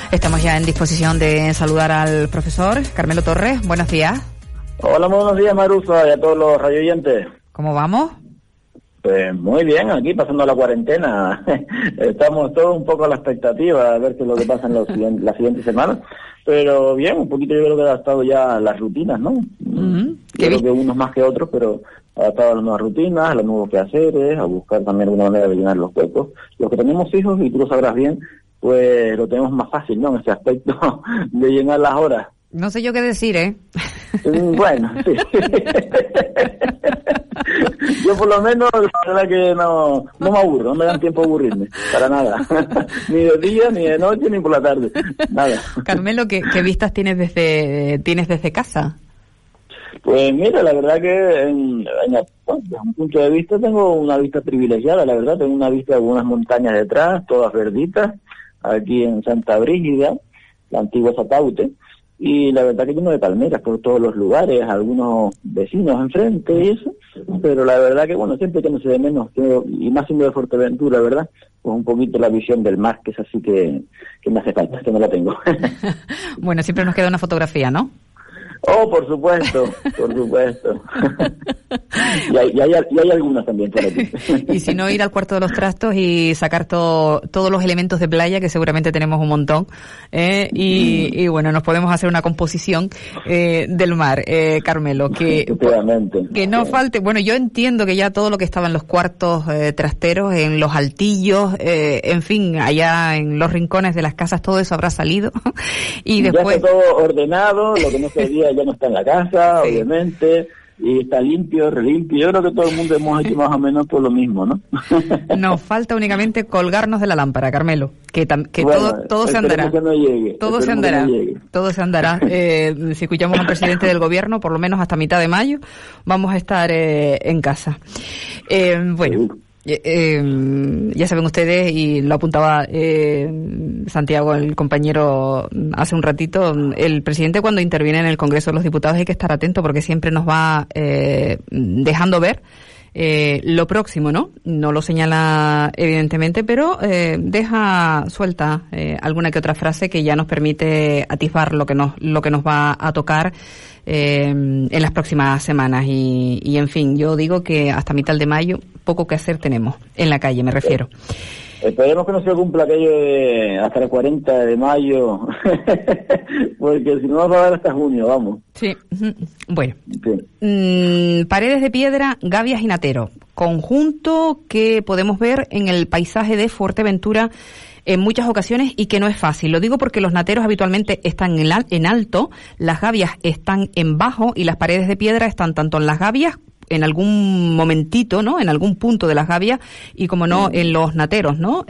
Estamos ya en disposición de saludar al profesor Carmelo Torres. Buenos días. Hola, muy buenos días, Marusa, y a todos los radioyentes. ¿Cómo vamos? Pues muy bien, aquí pasando la cuarentena. Estamos todos un poco a la expectativa, a ver qué es lo que pasa en las siguientes semanas. Pero bien, un poquito yo creo que ha adaptado ya a las rutinas, ¿no? Yo creo que unos más que otros, pero adaptado a las nuevas rutinas, a los nuevos quehaceres, a buscar también alguna manera de llenar los huecos. Los que tenemos hijos, y tú lo sabrás bien, pues lo tenemos más fácil, ¿no? En ese aspecto de llenar las horas. No sé yo qué decir, ¿eh? Bueno, sí. Yo por lo menos, la verdad que no me aburro, no me dan tiempo a aburrirme, para nada. Ni de día, ni de noche, ni por la tarde, nada. Carmelo, ¿qué vistas tienes desde casa? Pues mira, la verdad que desde un punto de vista tengo una vista privilegiada, la verdad, tengo una vista de algunas montañas detrás, todas verditas, aquí en Santa Brígida, la antigua Sataute. Y la verdad que lleno de palmeras por todos los lugares, algunos vecinos enfrente y eso, pero la verdad que bueno, siempre que no se de menos, y más siendo de Fuerteventura, ¿verdad? Pues un poquito la visión del mar, que es así que me hace falta, que no la tengo. Bueno, siempre nos queda una fotografía, ¿no? Oh, por supuesto, por supuesto. y hay algunas también por aquí. Y si no, ir al cuarto de los trastos y sacar todos los elementos de playa, que seguramente tenemos un montón, y bueno, nos podemos hacer una composición del mar, Carmelo, que no falte. Bueno, yo entiendo que ya todo lo que estaba en los cuartos trasteros, en los altillos, en fin, allá en los rincones de las casas, todo eso habrá salido. Y después ya está todo ordenado, lo que no se veía ya no está en la casa, sí. Obviamente, y está limpio, relimpio. Yo creo que todo el mundo hemos hecho más o menos por lo mismo, ¿no? Nos falta únicamente colgarnos de la lámpara, Carmelo, que bueno, todo se andará. Que no llegue, todo se andará. Todo se andará. Si escuchamos al presidente del gobierno, por lo menos hasta mitad de mayo, vamos a estar en casa. Bueno. Ya saben ustedes, y lo apuntaba Santiago, el compañero, hace un ratito, el presidente cuando interviene en el Congreso de los Diputados hay que estar atento porque siempre nos va dejando ver lo próximo, ¿no? No lo señala evidentemente, pero deja suelta alguna que otra frase que ya nos permite atisbar lo que nos va a tocar en las próximas semanas y en fin, yo digo que hasta mitad de mayo poco que hacer tenemos, en la calle me refiero. Esperemos que no se cumpla aquello de hasta el 40 de mayo, porque si no va a dar hasta junio, vamos. Sí, bueno. Sí. Paredes de Piedra, gavias y natero, conjunto que podemos ver en el paisaje de Fuerteventura en muchas ocasiones y que no es fácil. Lo digo porque los nateros habitualmente están en alto, las gavias están en bajo y las paredes de piedra están tanto en las gavias, en algún momentito, ¿no? En algún punto de las gavias y, como no, en los nateros, ¿no?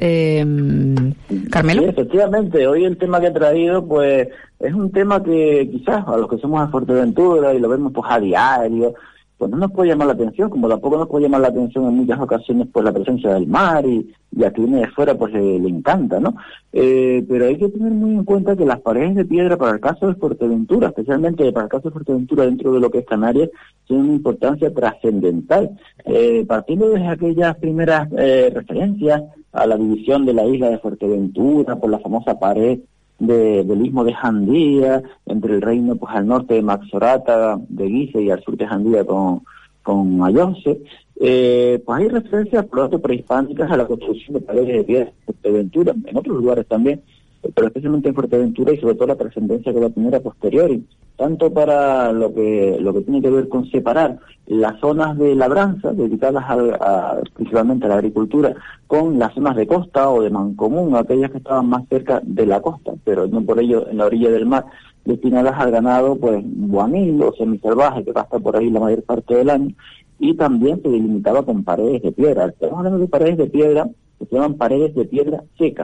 Carmelo. Sí, efectivamente. Hoy el tema que he traído, pues, es un tema que quizás a los que somos de Fuerteventura y lo vemos pues a diario, pues no nos puede llamar la atención, como tampoco nos puede llamar la atención en muchas ocasiones pues la presencia del mar y a que viene de fuera pues le encanta, ¿no? Pero hay que tener muy en cuenta que las paredes de piedra para el caso de Fuerteventura, especialmente para el caso de Fuerteventura dentro de lo que es Canarias, tienen una importancia trascendental. Partiendo desde aquellas primeras referencias a la división de la isla de Fuerteventura por la famosa pared del istmo de Jandía, entre el reino pues al norte de Maxorata, de Guise, y al sur de Jandía con Ayonce, pues hay referencias prehispánicas a la construcción de paredes de piedra en Fuerteventura, en otros lugares también, pero especialmente en Fuerteventura, y sobre todo la trascendencia que va a tener a posteriori, tanto para lo que tiene que ver con separar las zonas de labranza, dedicadas principalmente a la agricultura, con las zonas de costa o de mancomún, aquellas que estaban más cerca de la costa, pero no por ello en la orilla del mar, destinadas al ganado pues guanil o semisalvaje que pasa por ahí la mayor parte del año, y también se delimitaba con paredes de piedra. Estamos hablando de paredes de piedra que se llaman paredes de piedra seca.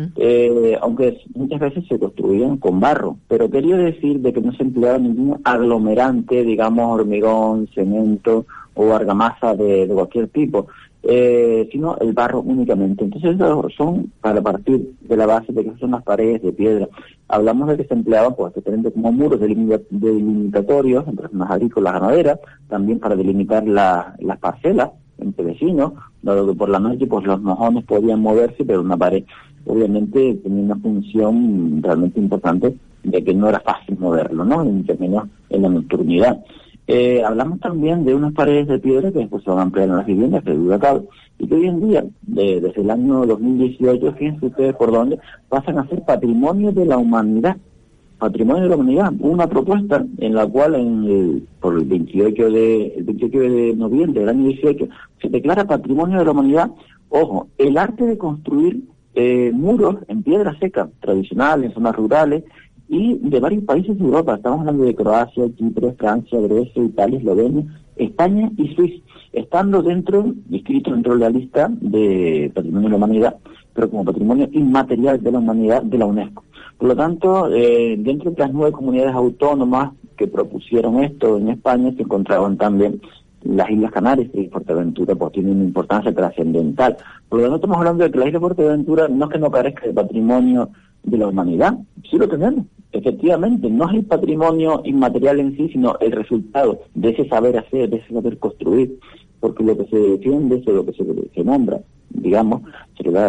Aunque muchas veces se construían con barro, pero quería decir de que no se empleaba ningún aglomerante, digamos hormigón, cemento o argamasa de cualquier tipo, sino el barro únicamente. Entonces esos son para partir de la base de que son las paredes de piedra. Hablamos de que se empleaban pues especialmente como muros delimitatorios entre zonas agrícolas ganaderas, también para delimitar las parcelas entre vecinos, dado que por la noche pues los mojones podían moverse, pero una pared obviamente tenía una función realmente importante de que no era fácil moverlo, ¿no? En términos en la nocturnidad. Hablamos también de unas paredes de piedra que después se van a ampliar en las viviendas, que duda cabe, y que hoy en día, desde el año 2018, fíjense ustedes por dónde, pasan a ser patrimonio de la humanidad. Patrimonio de la Humanidad, una propuesta en la cual por el 28 de noviembre del año 18 se declara Patrimonio de la Humanidad, ojo, el arte de construir muros en piedra seca, tradicionales, en zonas rurales, y de varios países de Europa. Estamos hablando de Croacia, Chipre, Francia, Grecia, Italia, Eslovenia, España y Suiza, estando inscrito dentro de la lista de Patrimonio de la Humanidad, pero como Patrimonio Inmaterial de la Humanidad de la UNESCO. Por lo tanto, dentro de las 9 comunidades autónomas que propusieron esto en España, se encontraban también las Islas Canarias, y Fuerteventura pues tiene una importancia trascendental. Por lo tanto, estamos hablando de que la isla de Fuerteventura no es que no carezca de patrimonio de la humanidad, sí lo tenemos. Efectivamente, no es el patrimonio inmaterial en sí, sino el resultado de ese saber hacer, de ese saber construir, porque lo que se defiende, eso lo que se nombra, digamos, se le da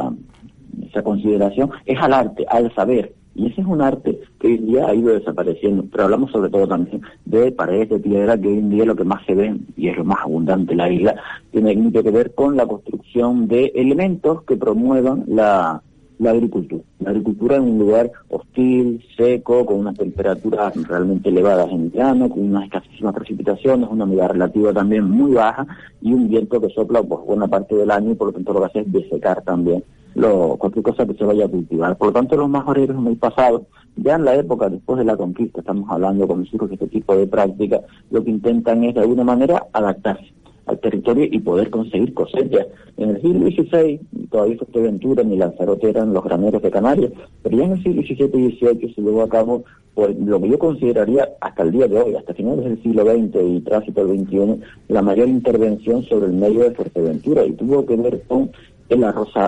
esa consideración, es al arte, al saber, y ese es un arte que hoy en día ha ido desapareciendo, pero hablamos sobre todo también de paredes de piedra, que hoy en día lo que más se ve, y es lo más abundante en la isla, tiene mucho que ver con la construcción de elementos que promuevan la agricultura. La agricultura en un lugar hostil, seco, con unas temperaturas realmente elevadas en verano, con unas escasísimas precipitaciones, una humedad relativa también muy baja y un viento que sopla pues buena parte del año y por lo tanto lo que hace es desecar también cualquier cosa que se vaya a cultivar. Por lo tanto, los majoreros en el pasado, ya en la época después de la conquista, estamos hablando con surge este tipo de práctica, lo que intentan es de alguna manera adaptarse al territorio y poder conseguir cosechas. En el siglo XVI, todavía Fuerteventura ni Lanzarote eran los graneros de Canarias, pero ya en el siglo XVII y XVIII se llevó a cabo por lo que yo consideraría hasta el día de hoy, hasta finales del siglo XX y tránsito del XXI, la mayor intervención sobre el medio de Fuerteventura, y tuvo que ver con el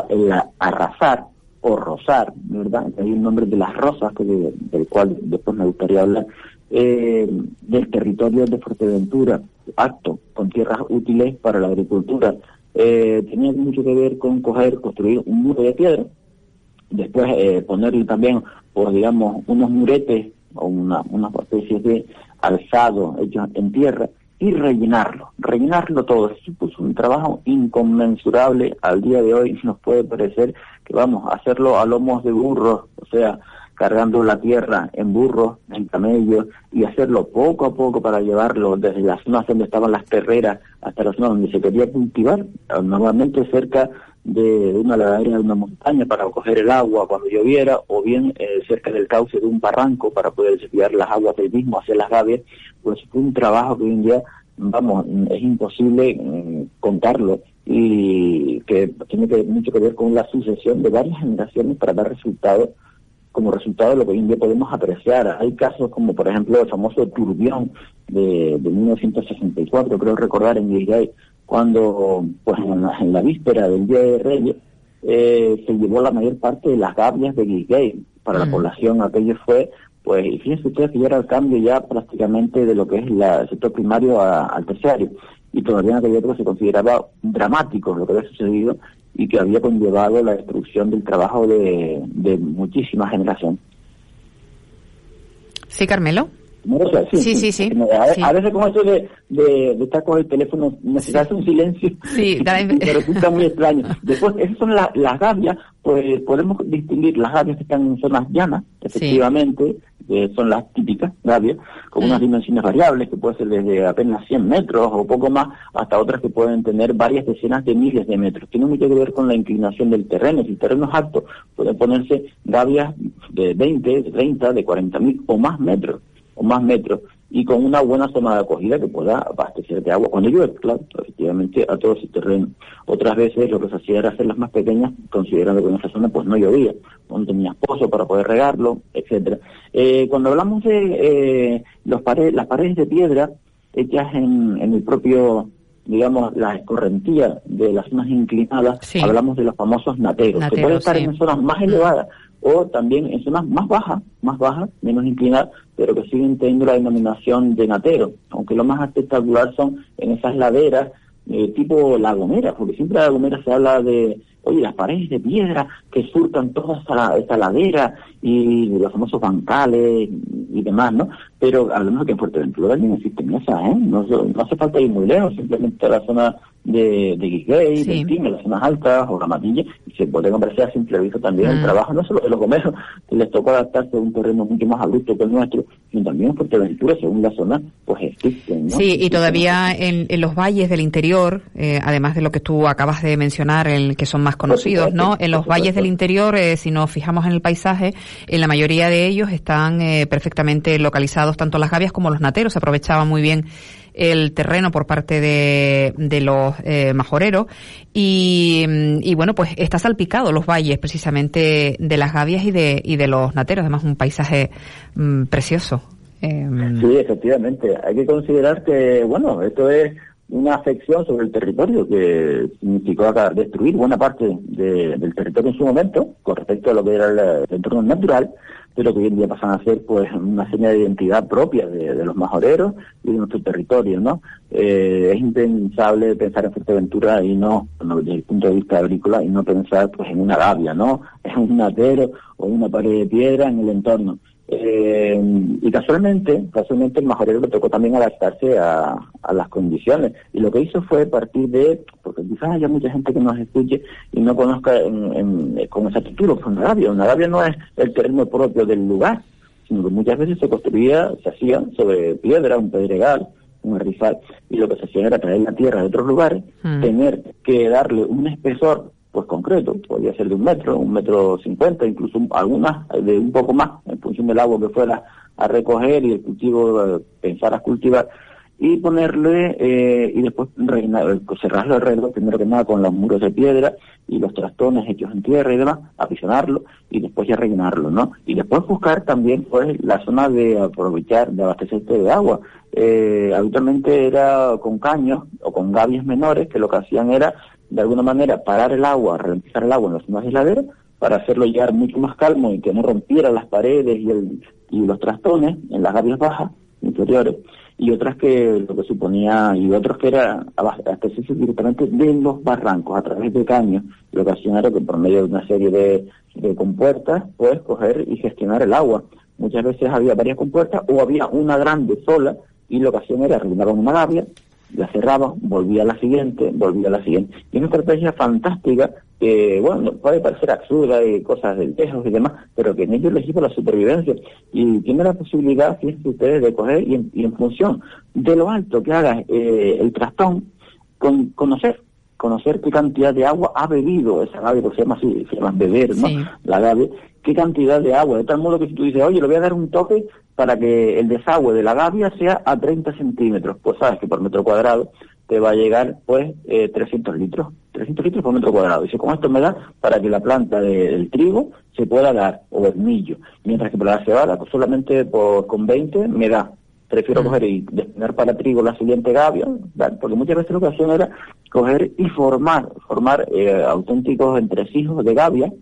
arrasar o rozar, ¿verdad? Hay un nombre de las rozas, del cual después me gustaría hablar, del territorio de Fuerteventura, apto con tierras útiles para la agricultura. Tenía mucho que ver con construir un muro de piedra, después ponerle también, pues digamos, unos muretes o una especie de alzado hechos en tierra, y rellenarlo todo. Eso supuso un trabajo inconmensurable. Al día de hoy nos puede parecer que vamos a hacerlo a lomos de burros, o sea, cargando la tierra en burros, en camellos, y hacerlo poco a poco para llevarlo desde las zonas donde estaban las terreras hasta las zonas donde se quería cultivar, normalmente cerca de una ladera de una montaña para coger el agua cuando lloviera, o bien cerca del cauce de un barranco para poder desviar las aguas del mismo hacia las gavias. Pues fue un trabajo que hoy en día, vamos, es imposible contarlo, y que tiene mucho que ver con la sucesión de varias generaciones para dar resultados, como resultado de lo que hoy en día podemos apreciar. Hay casos como, por ejemplo, el famoso turbión de 1964, creo recordar, en Guirigay, cuando, pues en la víspera del Día de Reyes, se llevó la mayor parte de las gavias de Guirigay. Para la población aquello fue, pues, y fíjense ustedes que ya era el cambio ya prácticamente de lo que es el sector primario al terciario, y todavía en aquella época se consideraba dramático lo que había sucedido y que había conllevado la destrucción del trabajo de muchísimas generaciones. Sí, Carmelo. No lo sé, sí. A veces con eso de estar con el teléfono se hace un silencio, me resulta muy extraño. Después, esas son las gavias, pues podemos distinguir las gavias que están en zonas llanas, efectivamente, son las típicas gavias, con unas dimensiones variables, que puede ser desde apenas 100 metros o poco más, hasta otras que pueden tener varias decenas de miles de metros. Tiene mucho que ver con la inclinación del terreno. Si el terreno es alto, pueden ponerse gavias de 20, de 30, de 40.000 o más metros, y con una buena zona de acogida que pueda abastecer de agua cuando llueve, claro, efectivamente, a todo ese terreno. Otras veces lo que se hacía era hacerlas más pequeñas, considerando que en esa zona pues no llovía, no tenía pozo para poder regarlo, etcétera. Cuando hablamos de las paredes de piedra hechas en el propio, digamos, la escorrentía de las zonas inclinadas, hablamos de los famosos nateros, que pueden estar en zonas más elevadas o también en zonas más bajas, menos inclinadas, pero que siguen teniendo la denominación de natero, aunque lo más espectacular son en esas laderas tipo La Gomera, porque siempre La Gomera se habla de oye, las paredes de piedra que surcan toda esta ladera y los famosos bancales y demás, ¿no? Pero hablamos de que en Fuerteventura también existen esas, no hace falta ir muy lejos, simplemente a la zona de Guisguey, sí, de Tinga, las zonas altas o Ramatilla, y se puede conversar a simple vista también el trabajo, no solo de los gomeros, que les tocó adaptarse a un terreno mucho más abrupto que el nuestro, sino también en Fuerteventura, según la zona, pues existen, ¿no? Sí, y todavía en los valles del interior, además de lo que tú acabas de mencionar, que son más conocidos, ¿no? En los valles del interior, si nos fijamos en el paisaje, en la mayoría de ellos están perfectamente localizados tanto las gavias como los nateros. Se aprovechaba muy bien el terreno por parte de los majoreros y bueno, pues está salpicado los valles precisamente de las gavias y de los nateros. Además, un paisaje precioso. Sí, efectivamente. Hay que considerar que, bueno, esto es una afección sobre el territorio que significó destruir buena parte del territorio en su momento con respecto a lo que era el entorno natural, pero que hoy en día pasan a ser pues una señal de identidad propia de los majoreros y de nuestro territorio, ¿no? Es impensable pensar en Fuerteventura y no, desde el punto de vista agrícola, y no pensar pues en una gavia, ¿no? En un natero o una pared de piedra en el entorno. Y casualmente el majorero le tocó también adaptarse a las condiciones, y lo que hizo fue partir porque quizás haya mucha gente que nos escuche y no conozca con exactitud lo que es una gavia. Una gavia no es el terreno propio del lugar, sino que muchas veces se hacía sobre piedra, un pedregal, un arrizal, y lo que se hacía era traer la tierra de otros lugares, tener que darle un espesor pues concreto, podía ser de 1,50 m, incluso algunas de un poco más, en función del agua que fuera a recoger y el cultivo pensar a cultivar, y ponerle, y después cerrarlo alrededor, primero que nada con los muros de piedra y los trastones hechos en tierra y demás, apisonarlo y después ya rellenarlo, ¿no? Y después buscar también pues la zona de aprovechar, de abastecerse de agua. Habitualmente era con caños o con gavias menores, que lo que hacían era de alguna manera parar el agua, ralentizar el agua en las zonas de ladera para hacerlo llegar mucho más calmo y que no rompiera las paredes y los trastones en las gavias bajas inferiores, y otras que lo que suponía, y otros que era abastecerse directamente de los barrancos a través de caños. Lo que hacían era que por medio de una serie de compuertas pues coger y gestionar el agua. Muchas veces había varias compuertas o había una grande sola, y lo que hacían era rellenaban una gavia, la cerraban, volvía a la siguiente. Y una estrategia fantástica que, bueno, puede parecer absurda y cosas del lejos y demás, pero que en ello les lleva la supervivencia. Y tiene la posibilidad, fíjense ustedes, de coger y en función de lo alto que haga el trastón, conocer qué cantidad de agua ha bebido esa gavia, porque se llama beber, ¿no? Sí. La gavia, qué cantidad de agua, de tal modo que si tú dices, oye, le voy a dar un toque para que el desagüe de la gavia sea a 30 centímetros, pues sabes que por metro cuadrado te va a llegar pues 300 litros por metro cuadrado. Y si con esto me da para que la planta del trigo se pueda dar, o el millo, mientras que para la cebada pues solamente con 20 me da. Prefiero coger y destinar para trigo la siguiente gavia, ¿vale? Porque muchas veces la ocasión era coger y formar auténticos entresijos de gavia,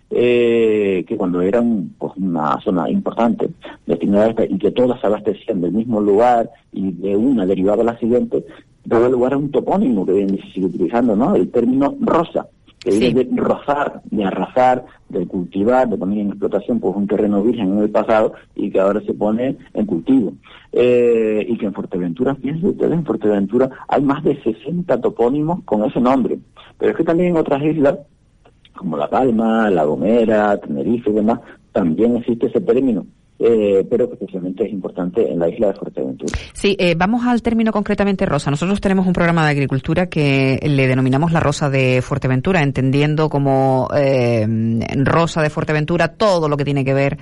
que cuando eran pues una zona importante destinada a esta, y que todas se abastecían del mismo lugar y de una derivaba a la siguiente, daba lugar a un topónimo que se sigue utilizando, ¿no? El término rosa, que viene de rozar, de arrasar, de cultivar, de poner en explotación pues un terreno virgen en el pasado y que ahora se pone en cultivo. Y que en Fuerteventura, fíjense ustedes, en Fuerteventura hay más de 60 topónimos con ese nombre. Pero es que también en otras islas, como La Palma, La Gomera, Tenerife y demás, también existe ese término. Pero que especialmente es importante en la isla de Fuerteventura. Sí, vamos al término concretamente rosa. Nosotros tenemos un programa de agricultura que le denominamos la rosa de Fuerteventura, entendiendo como rosa de Fuerteventura todo lo que tiene que ver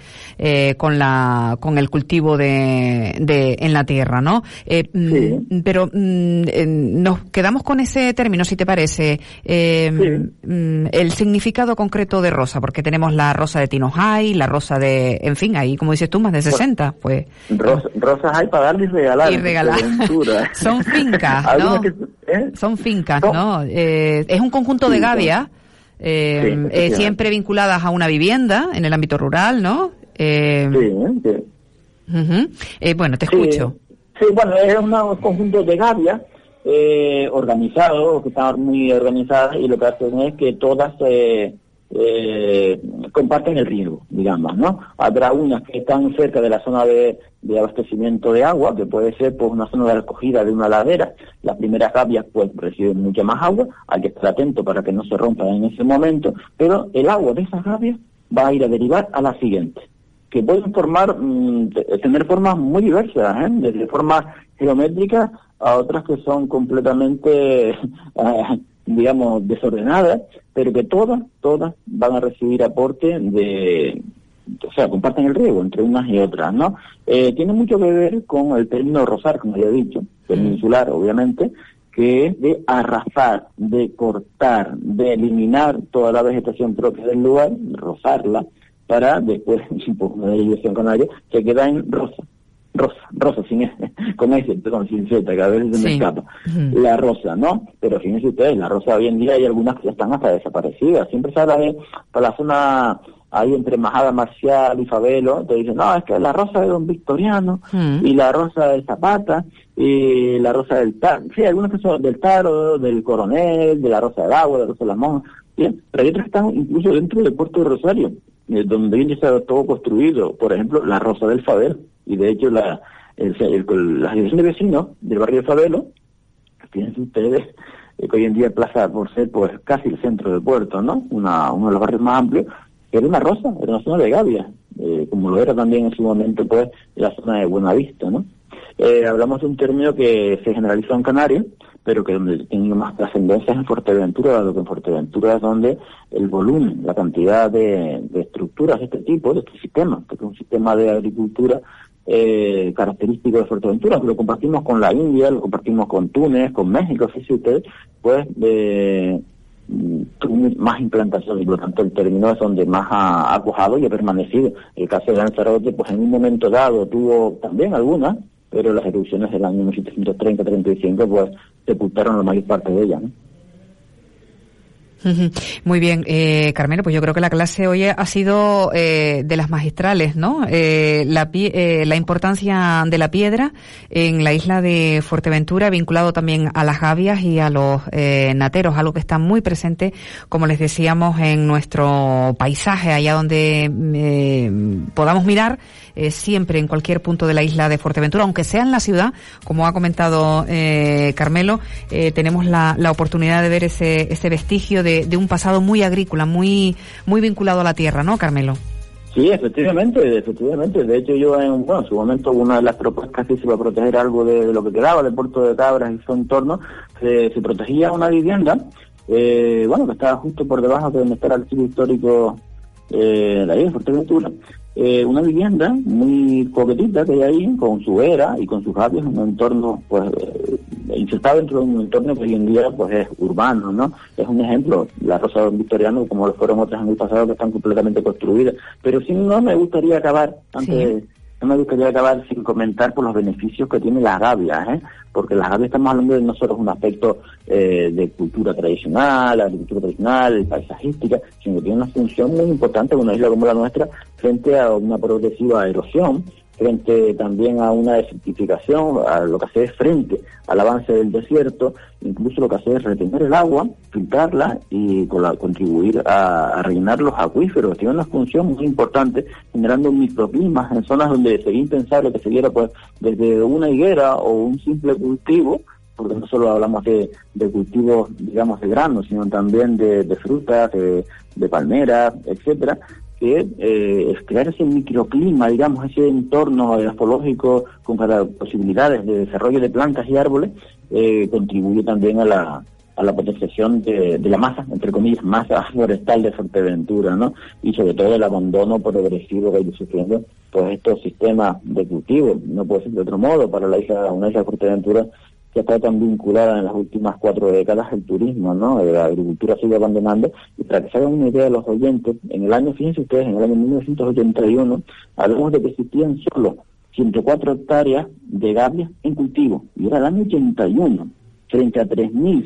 con el cultivo en la tierra, ¿no? Sí. Pero nos quedamos con ese término, si te parece, sí. El significado concreto de rosa, porque tenemos la rosa de Tinojay, la rosa de, en fin, ahí como dices tú, más de 60, pues. Rosas hay para darle y regalar. Y regalar. Son fincas, ¿no? Son fincas, ¿no? Es un conjunto de gavias, siempre vinculadas a una vivienda en el ámbito rural, ¿no? Sí. Bueno, te escucho. Sí, bueno, es un conjunto de gavias organizados, que están muy organizadas, y lo que hacen es que todas comparten el riesgo, digamos, ¿no? Habrá unas que están cerca de la zona de abastecimiento de agua, que puede ser pues una zona de recogida de una ladera. Las primeras gavias pues reciben mucha más agua, hay que estar atento para que no se rompan en ese momento, pero el agua de esas gavias va a ir a derivar a la siguiente, que pueden tener formas muy diversas, desde formas geométricas a otras que son completamente digamos desordenadas, pero que todas van a recibir aporte o sea, comparten el riego entre unas y otras, ¿no? Tiene mucho que ver con el término rozar, como ya he dicho, peninsular, obviamente, que es de arrasar, de cortar, de eliminar toda la vegetación propia del lugar, rozarla, para después, como de la división canaria, se queda en rosa sin con ese, perdón, sin Z, que a veces se me escapa, la rosa, ¿no? Pero fíjense ustedes, la rosa hoy en día hay algunas que ya están hasta desaparecidas. Siempre se habla de, para la zona ahí entre Majada Marcial y Fabelo, te dicen, no, es que la rosa de Don Victoriano, y la rosa de Zapata, y la rosa del Taro, sí, algunas que son del Taro, del Coronel, de la rosa del Agua, de la rosa de la Monja, bien, pero hay otras que están incluso dentro del puerto de Rosario, donde bien ya está todo construido, por ejemplo, la rosa del Fabelo, y de hecho la asociación de vecinos del barrio de Fabelo, fíjense ustedes, que hoy en día plaza por ser pues casi el centro del puerto, ¿no? Uno de los barrios más amplios, era una rosa, era una zona de gavia, como lo era también en su momento pues la zona de Buenavista, ¿no? Hablamos de un término que se generalizó en Canarias, pero que donde tiene más trascendencia es en Fuerteventura, dado que en Fuerteventura es donde el volumen, la cantidad de estructuras de este tipo, de este sistema, que es un sistema de agricultura característico de Fuerteventura, que lo compartimos con la India, lo compartimos con Túnez, con México, fíjense ustedes, pues tuvo más implantación, y por lo tanto el término es donde más ha cuajado y ha permanecido. El caso de Lanzarote, pues en un momento dado tuvo también algunas, pero las erupciones del año 1730-35 pues sepultaron la mayor parte de ellas, ¿no? Muy bien, Carmelo, pues yo creo que la clase hoy ha sido de las magistrales, ¿no? La importancia de la piedra en la isla de Fuerteventura, vinculado también a las gavias y a los nateros, algo que está muy presente, como les decíamos, en nuestro paisaje, allá donde podamos mirar, siempre en cualquier punto de la isla de Fuerteventura, aunque sea en la ciudad, como ha comentado Carmelo, tenemos la oportunidad de ver ese vestigio de un pasado muy agrícola, muy vinculado a la tierra, ¿no, Carmelo? Sí, efectivamente. De hecho, yo en su momento, una de las propuestas que hice para proteger algo de lo que quedaba del puerto de Cabras y su entorno, se protegía una vivienda, que estaba justo por debajo de donde está el archivo histórico de ahí de Fuerteventura. Una vivienda muy coquetita que hay ahí, con su era y con sus gavias, un entorno pues insertado dentro de un entorno que hoy en día pues es urbano, ¿no? Es un ejemplo, la rosa de Don Victoriano, como lo fueron otras en el pasado, que están completamente construidas. Pero sí, no me gustaría acabar sin comentar por los beneficios que tiene la gavia, porque las gavias, estamos hablando de no solo un aspecto de cultura tradicional, agricultura tradicional, paisajística, sino que tiene una función muy importante en una isla como la nuestra, frente a una progresiva erosión, frente también a una desertificación, a lo que hace es frente al avance del desierto, incluso lo que hace es retener el agua, filtrarla y contribuir a rellenar los acuíferos. Tiene una función muy importante, generando microclimas en zonas donde sería impensable que se diera pues desde una higuera o un simple cultivo, porque no solo hablamos de cultivos, digamos, de granos, sino también de frutas, de palmeras, etcétera, que crear ese microclima, digamos, ese entorno agroecológico con posibilidades de desarrollo de plantas y árboles, contribuye también a la potenciación de la masa, entre comillas, masa forestal de Fuerteventura, ¿no? Y sobre todo el abandono progresivo que ha ido sufriendo pues estos sistemas de cultivo. No puede ser de otro modo para una isla de Fuerteventura que está tan vinculada en las últimas 4 décadas al turismo, ¿no? La agricultura sigue abandonando, y para que se hagan una idea de los oyentes, fíjense ustedes, en el año 1981, hablamos de que existían solo 104 hectáreas de gavias en cultivo, y era el año 81, frente a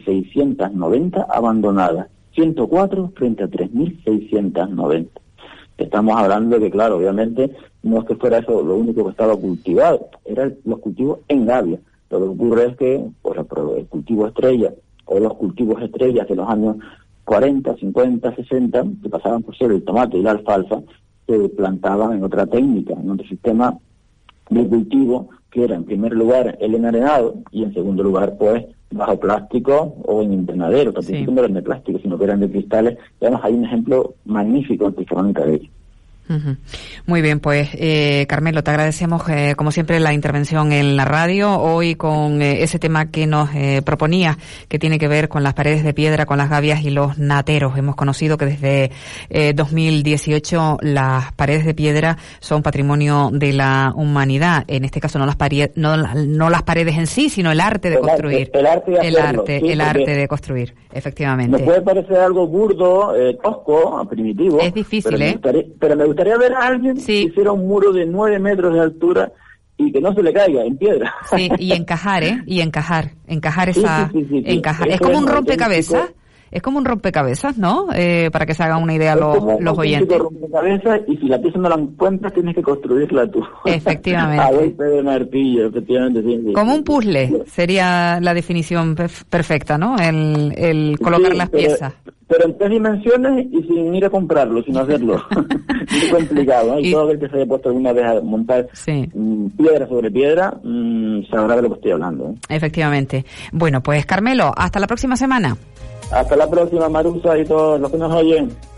3.690 abandonadas. 104 frente a 3.690. Estamos hablando de que, claro, obviamente, no es que fuera eso lo único que estaba cultivado, eran los cultivos en gavia. Lo que ocurre es que el cultivo estrella o los cultivos estrellas de los años 40, 50, 60, que pasaban por ser el tomate y la alfalfa, se plantaban en otra técnica, en otro sistema de cultivo, que era en primer lugar el enarenado y en segundo lugar pues bajo plástico o en invernadero, que al principio no eran de plástico, sino que eran de cristales. Y además hay un ejemplo magnífico en Tiscamanca de ello. Muy bien, pues Carmelo, te agradecemos como siempre la intervención en la radio, hoy con ese tema que nos proponía, que tiene que ver con las paredes de piedra, con las gavias y los nateros. Hemos conocido que desde 2018 las paredes de piedra son patrimonio de la humanidad, en este caso no las paredes en sí, sino el arte de construir. El arte de construir, efectivamente. Me puede parecer algo burdo, tosco, primitivo. Es difícil, pero me gustaría ver a alguien que hiciera un muro de 9 metros de altura y que no se le caiga en piedra. Sí, y encajar esa... Sí. Encajar. Es como un rompecabezas. Es como un rompecabezas, ¿no? Para que se hagan una idea los oyentes. Es como un rompecabezas, y si la pieza no la encuentras, tienes que construirla tú. Efectivamente. A golpe de martillo, efectivamente. Sí. Como un puzzle, sería la definición perfecta, ¿no? El colocar las piezas. Pero en 3 dimensiones y sin ir a comprarlo, sin hacerlo. Muy complicado, ¿no? Y todo el que se haya puesto alguna vez a montar piedra sobre piedra, sabrá de lo que estoy hablando. Efectivamente. Bueno, pues Carmelo, hasta la próxima semana. Hasta la próxima, Marusa, y todos los que nos oyen.